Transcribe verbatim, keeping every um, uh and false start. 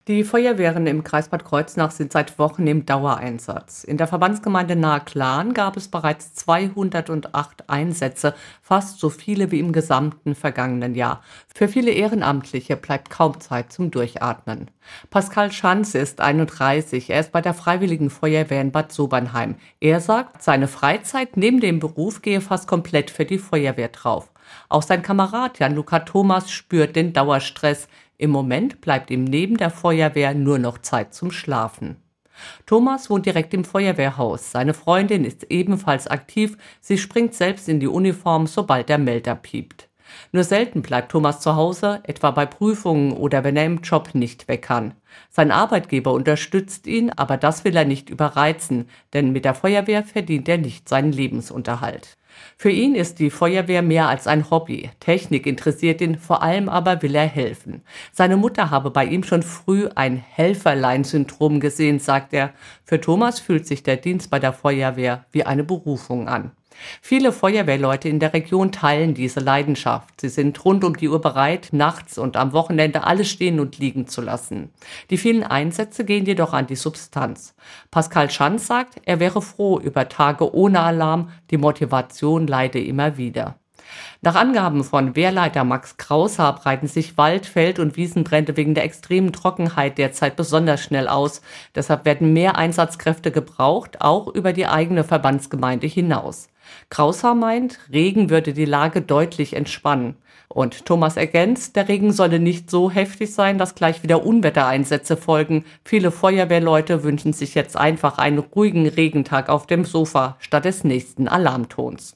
Die Feuerwehren im Kreis Bad Kreuznach sind seit Wochen im Dauereinsatz. In der Verbandsgemeinde Nahe-Clan gab es bereits zweihundertacht Einsätze, fast so viele wie im gesamten vergangenen Jahr. Für viele Ehrenamtliche bleibt kaum Zeit zum Durchatmen. Pascal Schanz ist einunddreißig, er ist bei der Freiwilligen Feuerwehr in Bad Sobernheim. Er sagt, seine Freizeit neben dem Beruf gehe fast komplett für die Feuerwehr drauf. Auch sein Kamerad Jan-Luca Thomas spürt den Dauerstress. Im Moment bleibt ihm neben der Feuerwehr nur noch Zeit zum Schlafen. Thomas wohnt direkt im Feuerwehrhaus. Seine Freundin ist ebenfalls aktiv. Sie springt selbst in die Uniform, sobald der Melder piept. Nur selten bleibt Thomas zu Hause, etwa bei Prüfungen oder wenn er im Job nicht weg kann. Sein Arbeitgeber unterstützt ihn, aber das will er nicht überreizen, denn mit der Feuerwehr verdient er nicht seinen Lebensunterhalt. Für ihn ist die Feuerwehr mehr als ein Hobby. Technik interessiert ihn, vor allem aber will er helfen. Seine Mutter habe bei ihm schon früh ein Helferlein-Syndrom gesehen, sagt er. Für Thomas fühlt sich der Dienst bei der Feuerwehr wie eine Berufung an. Viele Feuerwehrleute in der Region teilen diese Leidenschaft. Sie sind rund um die Uhr bereit, nachts und am Wochenende alles stehen und liegen zu lassen. Die vielen Einsätze gehen jedoch an die Substanz. Pascal Schanz sagt, er wäre froh über Tage ohne Alarm, die Motivation leide immer wieder. Nach Angaben von Wehrleiter Max Kraushaar breiten sich Wald-, Feld- und Wiesenbrände wegen der extremen Trockenheit derzeit besonders schnell aus. Deshalb werden mehr Einsatzkräfte gebraucht, auch über die eigene Verbandsgemeinde hinaus. Kraushaar meint, Regen würde die Lage deutlich entspannen. Und Thomas ergänzt, der Regen solle nicht so heftig sein, dass gleich wieder Unwettereinsätze folgen. Viele Feuerwehrleute wünschen sich jetzt einfach einen ruhigen Regentag auf dem Sofa statt des nächsten Alarmtons.